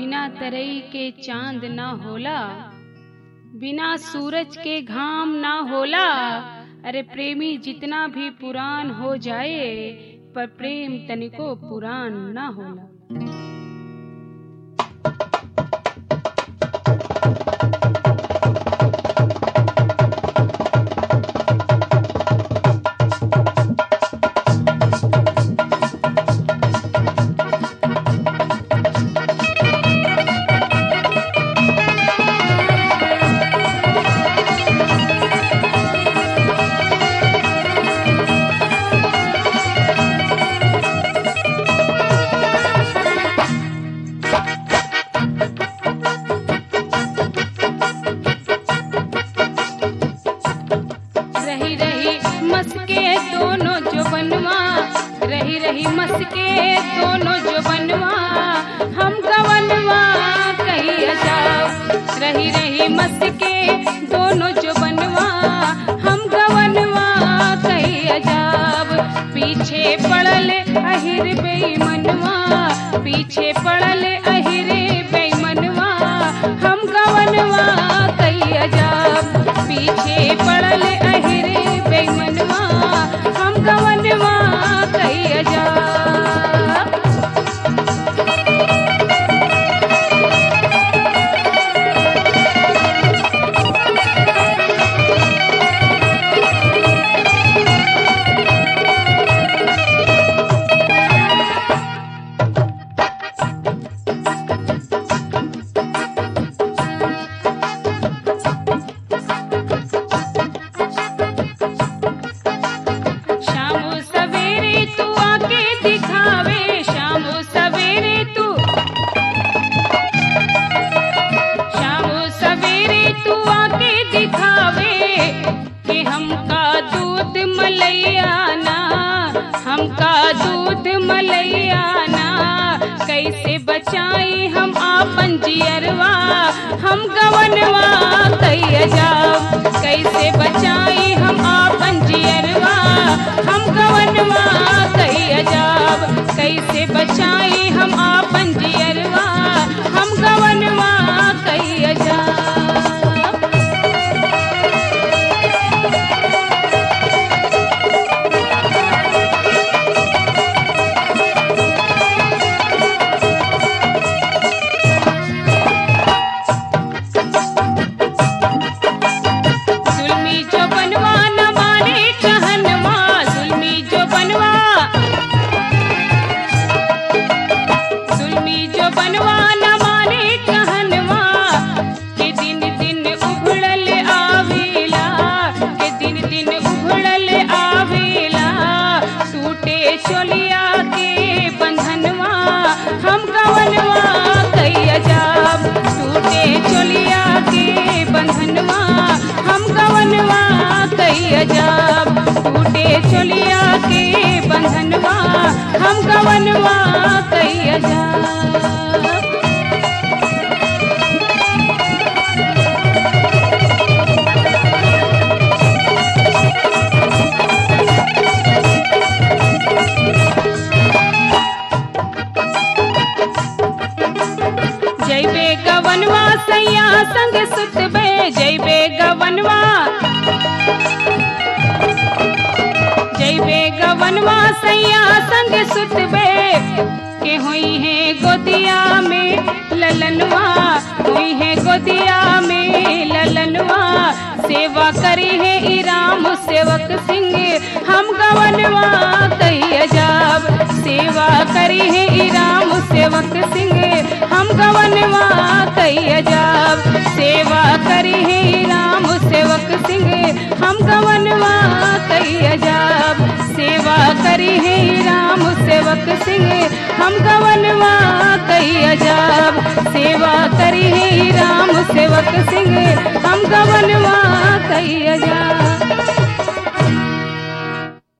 बिना तरई के चांद ना होला, बिना सूरज के घाम ना होला। अरे प्रेमी जितना भी पुरान हो जाए, पर प्रेम तनिको पुरान ना होला। रही रही मस्के दोनों जो बनवा, हम गवनवा कहीं अजाब। रही रही मस्के दोनों जो बनवा, हम गवनवा कहीं अजाब। पीछे पड़ल अहिर बेईमनवा, पीछे पड़ल अहिर बेईमनवा, हम गवनवा कहीं अजाब। पीछे पड़ल अहिर बेईमनवा, हम गवनवा कहीं अजाब। हमका दूध मलैयाना, कैसे बचाई हम आपन जियरवा, हम गवनवा कहीं अजाब। कैसे बचाई हम आपन जियरवा, हम गवनवा कहीं अजाब। कैसे बचाई हम आपन जियरवा, हम गवनवा कहीं अजाब। चोलिया के बंधनवा, हम गवनवा कहीं अजाब। टूटे चोलिया के बंधनवा, हम गवनवा कहीं अजाब। टूटे चोलिया के बंधनवा, हम गवनवा कहीं अजाब। जैबे गवनवा सैया संग सुतबे, जैबे गवनवा, जैबे गवनवा सैया संग सुतबे। के हुई है गोदिया में ललनवा, हुई है गोदिया में ललनवा। सेवा करी है इराम सेवक सिंह, हम गवनवा कहीं अजाब। सेवा करी है इराम सेवक सिंह, हम गवनवा कहीं अजाब। सेवा करी है राम सेवक सिंह, हम गवनवा कहीं अजाब। सेवा करी है राम सेवक सिंह, हम गवनवा कहीं अजाब। सेवा करी है राम सेवक सिंह, हम गवनवा कहीं अजाब।